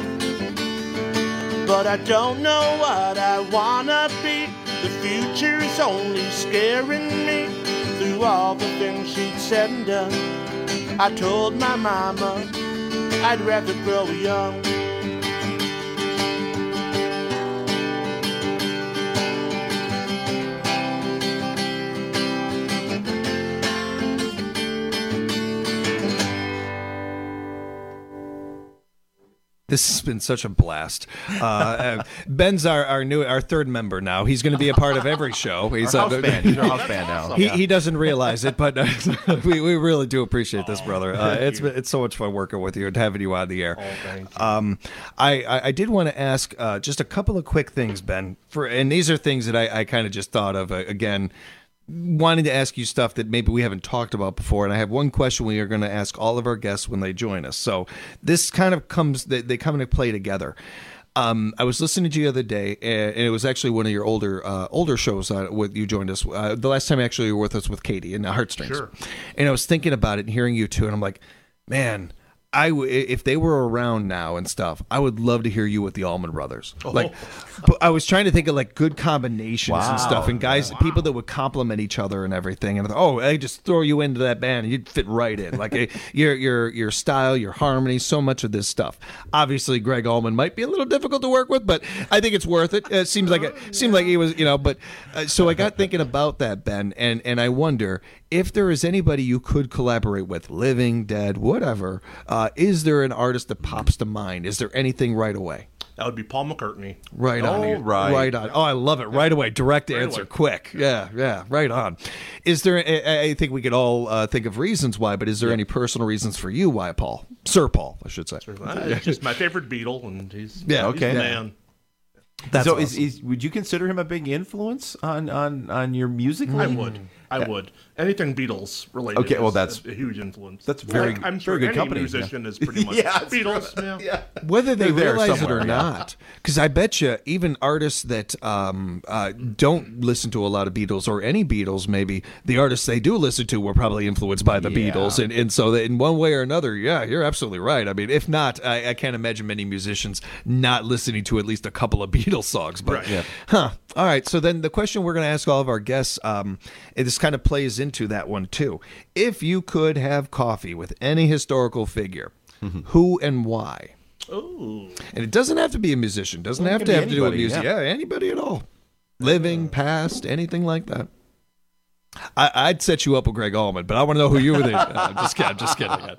But I don't know what I wanna be. The future's only scaring me. Through all the things she'd said and done, I told my mama I'd rather grow young. This has been such a blast. Uh, Ben's our, our new our third member now. He's going to be a part of every show. He's our house uh, band. He's our house band now. He, he doesn't realize it, but uh, we, we really do appreciate this, brother. Uh, it's been, it's so much fun working with you and having you on the air. Oh, thank you. Um, I, I, I did want to ask uh, just a couple of quick things, Ben. For and these are things that I, I kind of just thought of uh, again. Wanting to ask you stuff that maybe we haven't talked about before, and I have one question we are going to ask all of our guests when they join us. So this kind of comes, they, they come into play together. Um, I was listening to you the other day, and it was actually one of your older uh, older shows uh, with you joined us. Uh, the last time actually you were with us with Katie in Heartstrings. Sure. And I was thinking about it and hearing you too, and I'm like, man, I w- if they were around now and stuff, I would love to hear you with the Allman Brothers. Oh. Like, but I was trying to think of like good combinations Wow. and stuff, and guys, wow. people that would complement each other and everything. And I thought, oh, I just throw you into that band and you'd fit right in. Like eh, your your your style, your harmony, so much of this stuff. Obviously, Greg Allman might be a little difficult to work with, but I think it's worth it. It seems like it seemed like he was, you know. But uh, so I got thinking about that, Ben, and and I wonder if there is anybody you could collaborate with, living, dead, whatever. Uh, is there an artist that pops to mind? Is there anything right away? That would be Paul McCartney. Right on. Oh, right. Right on. Oh, I love it. Right away. Direct Right answer. away. Quick. Yeah, yeah. Right on. Is there, I I think we could all uh, think of reasons why, but is there any personal reasons for you why Paul? Sir Paul, I should say. It's just my favorite Beatle, and he's, Yeah, he's okay. the man. That's so awesome. is, is would you consider him a big influence on on, on your music? I would. I would. Anything Beatles related. Okay, well, is that's- a huge influence. that's very- Like, I'm sure very good any company, musician yeah. is pretty much Yeah, it's Beatles. true. Yeah. Whether they They're there realize it somewhere, or yeah. not, because I bet you even artists that um, uh, don't listen to a lot of Beatles or any Beatles, maybe the artists they do listen to were probably influenced by the Yeah. Beatles, and and so that in one way or another, yeah, you're absolutely right. I mean, if not, I, I can't imagine many musicians not listening to at least a couple of Beatles songs. But Right. Yeah. huh. All right. So then the question we're going to ask all of our guests, um, and this kind of plays into that one too. If you could have coffee with any historical figure, who and why? Ooh. And it doesn't have to be a musician. Doesn't Well, it have can to be have to do with anybody, music. yeah. Yeah. anybody at all. Living, past, anything like that. I, I'd set you up with Greg Allman, but I want to know who you were. There. I'm just kidding. I'm just kidding.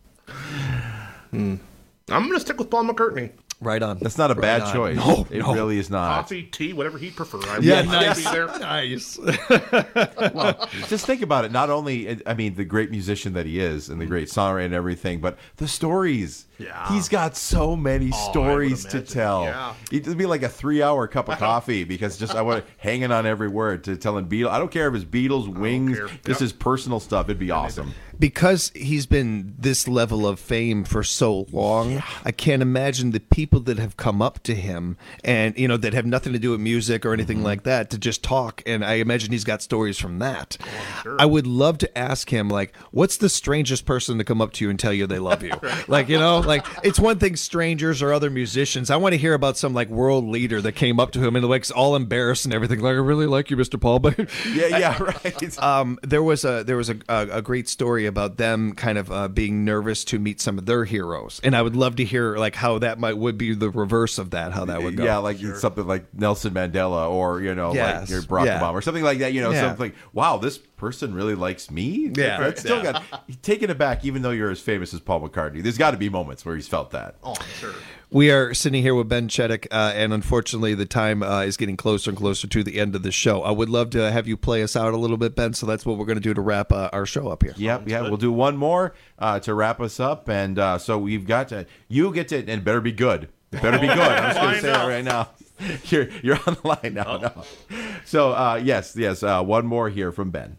Hmm. I'm going to stick with Paul McCartney. Right on. That's not a Right bad on. choice. No, it no. really is not. Coffee, tea, whatever he'd prefer. I Yeah, would nice. be there. Nice. Well, just think about it. Not only, I mean, the great musician that he is and the great songwriter and everything, but the stories. Yeah. He's got so many Oh, I would stories to imagine. tell. Yeah. It'd be like a three-hour cup of coffee because just I want hanging on every word to telling Beatles. I don't care if it's Beatles, Wings, care. this Yep. is personal stuff. It'd be awesome. Because he's been this level of fame for so long, I can't imagine the people that have come up to him and, you know, that have nothing to do with music or anything like that to just talk. And I imagine he's got stories from that. sure. I would love to ask him, like, what's the strangest person to come up to you and tell you they love you? Like, you know, like it's one thing strangers or other musicians. I want to hear about some like world leader that came up to him and like all embarrassed and everything. Like, I really like you, Mister Paul. But Yeah, yeah, right. um, there was a there was a, a, a great story about them kind of uh, being nervous to meet some of their heroes, and I would love to hear like how that might would be the reverse of that, how that would go. Yeah, like something like Nelson Mandela or, you know, Yes. like your Barack Yeah. Obama or something like that. You know, Yeah. something, wow, this person really likes me? Yeah. That's still Yeah. got, taken aback, even though you're as famous as Paul McCartney. There's got to be moments where he's felt that. Oh, sure. We are sitting here with Ben Chedek, uh, and unfortunately, the time uh, is getting closer and closer to the end of the show. I would love to have you play us out a little bit, Ben. So that's what we're going to do to wrap uh, our show up here. Yep, yeah, we'll do one more uh, to wrap us up, and uh, so we've got to. You get to, and it better be good. It better be good. I'm just going to say that right now. You're you're on the line now. No. So uh, yes, yes, uh, one more here from Ben.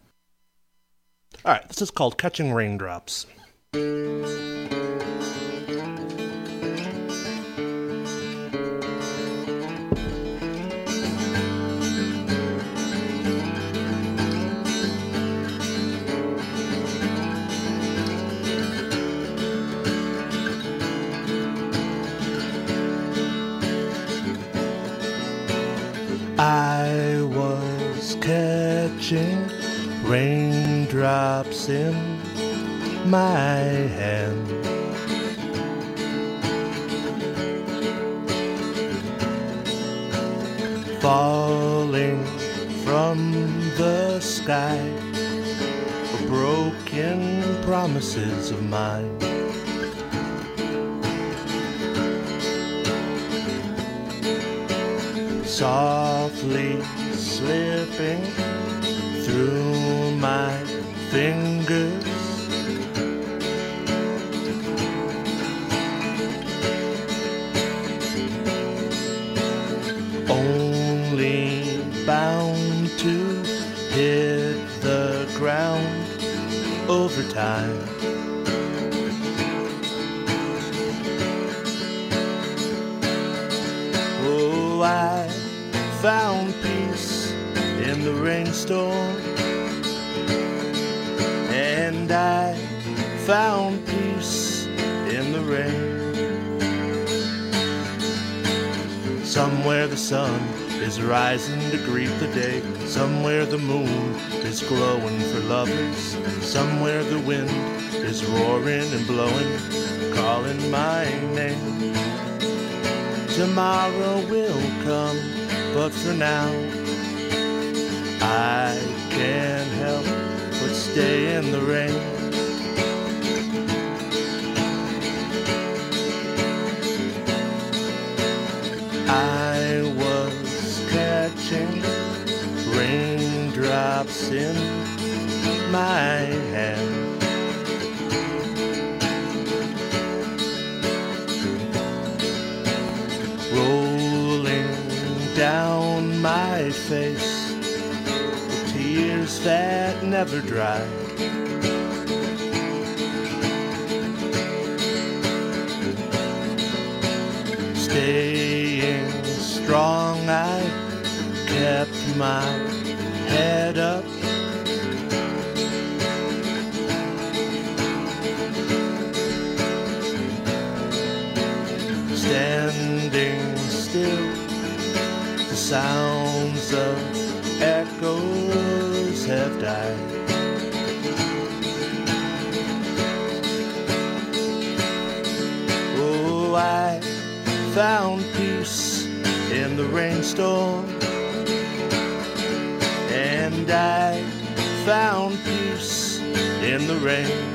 All right, this is called Catching Raindrops. I was catching raindrops in my hand. Falling from the sky, broken promises of mine. Softly slipping through my fingers, only bound to hit the ground over time. Oh, I found peace in the rainstorm, and I found peace in the rain. Somewhere the sun is rising to greet the day, somewhere the moon is glowing for lovers, somewhere the wind is roaring and blowing, calling my name. Tomorrow will come, but for now I can't help but stay in the rain. I was catching raindrops in my hand. Rolling down my face, the tears that never dry. Staying strong, I kept my head up. Standing still, the sounds of echoes have died. Oh, I found peace in the rainstorm, and I found peace in the rain.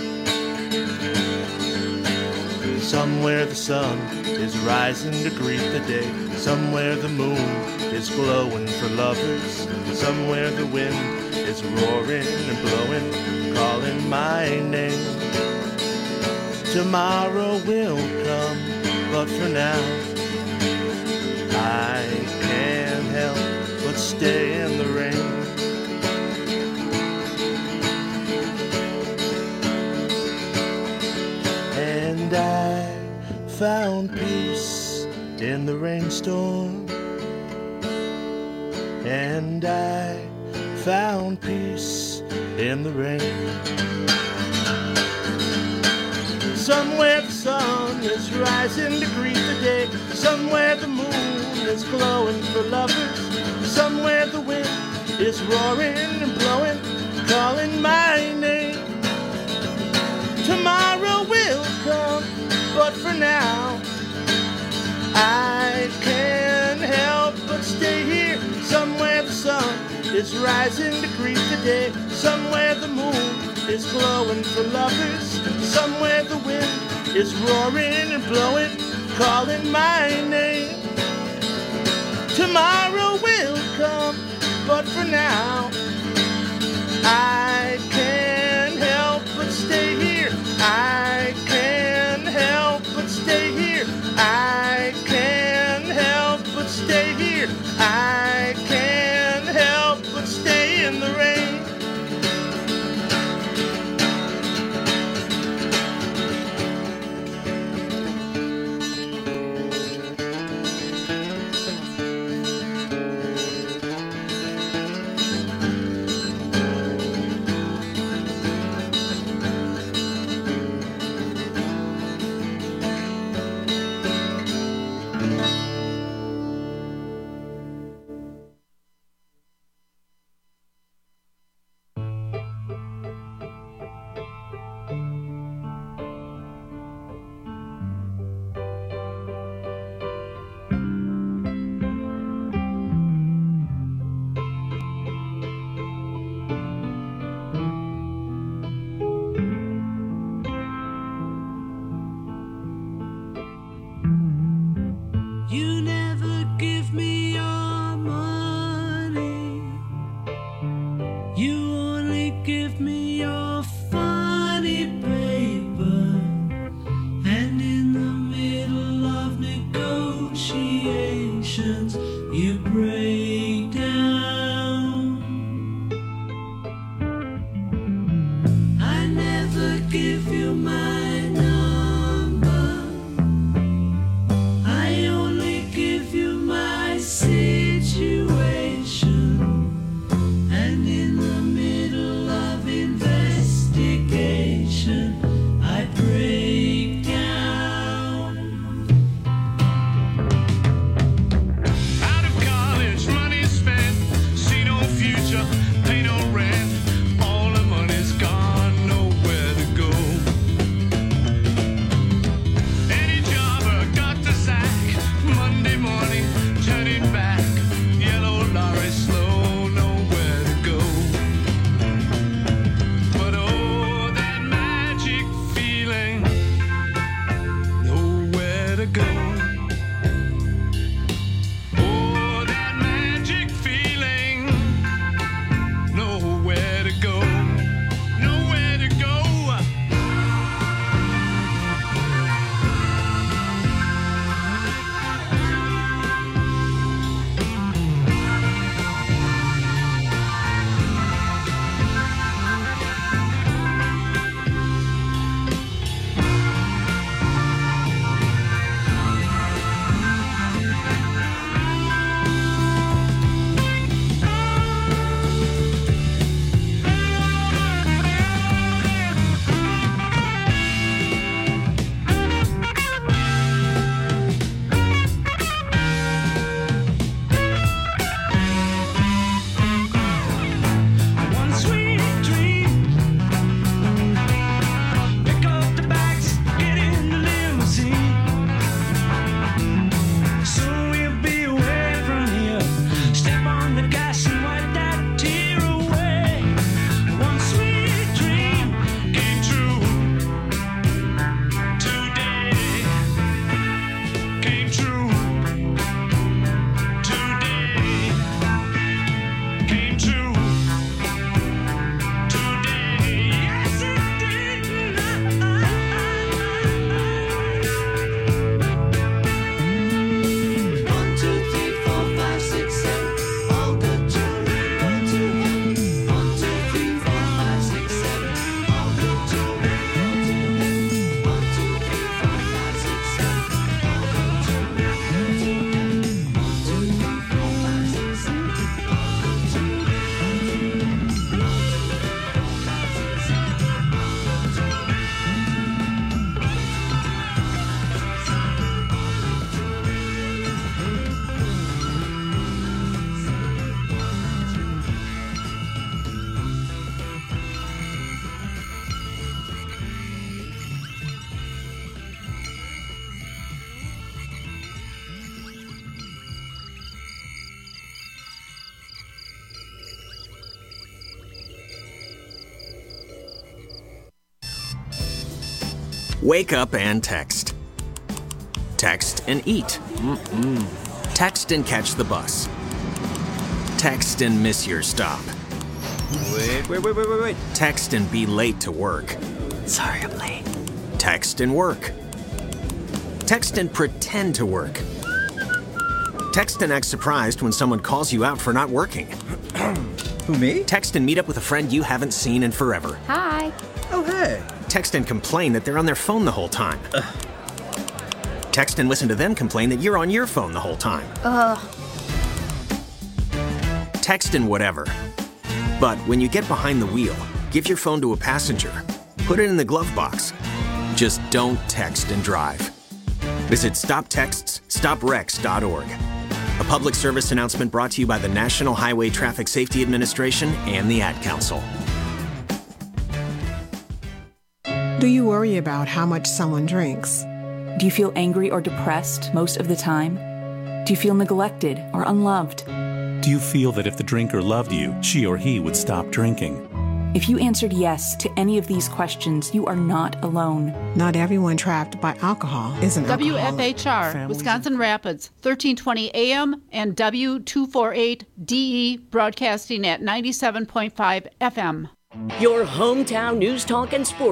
Somewhere the sun is rising to greet the day, somewhere the moon is glowing for lovers, somewhere the wind is roaring and blowing, calling my name. Tomorrow will come, but for now I can't help but stay in the rain. And I found peace in the rainstorm, and I found peace in the rain. Somewhere the sun is rising to greet the day, somewhere the moon is glowing for lovers, somewhere the wind is roaring and blowing, calling my name. Tomorrow will come, but for now I can't help but stay here. Somewhere the sun is rising to greet the day, somewhere the moon is glowing for lovers, somewhere the wind is roaring and blowing, calling my name. Tomorrow will come, but for now I can't help but stay here. I can't help but stay here. I can't help but stay here. I can't help but stay in the rain. patience, you break down. I never give you my number, I only give you my situation, and in the middle of investigation, I break down. Out of college, money spent, see no future, pay no rent, all the money's gone, nowhere to go. Any jobber got the sack, Monday morning, turning back, yellow lorry slow, nowhere to go. But oh, that magic feeling, nowhere to go. Oh, that magic feeling, nowhere to go, nowhere to go. One sweet dream, pick up the bags, get in the limousine. Soon we'll be away from here. Step on the gas and wipe that tear away. One sweet dream came true today. Came true today. Came true. Yes, it did. One, two, three, four, five, six, seven. All good jewelry, roll to heaven. One, two, three, four, five, six, seven. All good jewelry, roll to heaven. One, two, three, four, five, six, seven. All good jewelry, roll to heaven. One, two, three, four, five, six, seven. All good jewelry, roll to heaven. Wake up and text. Text and eat. Mm-mm. Text and catch the bus. Text and miss your stop. Wait, wait, wait, wait, wait, wait. Text and be late to work. Sorry, I'm late. Text and work. Text and pretend to work. Text and act surprised when someone calls you out for not working. Who, me? Text and meet up with a friend you haven't seen in forever. Hi. Oh, hey. Text and complain that they're on their phone the whole time. Ugh. Text and listen to them complain that you're on your phone the whole time. Ugh. Text and whatever. But when you get behind the wheel, give your phone to a passenger. Put it in the glove box. Just don't text and drive. Visit stop texts stop wrecks dot org. A public service announcement brought to you by the National Highway Traffic Safety Administration and the Ad Council. Do you worry about how much someone drinks? Do you feel angry or depressed most of the time? Do you feel neglected or unloved? Do you feel that if the drinker loved you, she or he would stop drinking? If you answered yes to any of these questions, you are not alone. Not everyone trapped by alcohol is an W F alcoholic. H R, Wisconsin Rapids, thirteen twenty A M and W two forty-eight D E, broadcasting at ninety-seven point five F M. Your hometown news, talk, and sports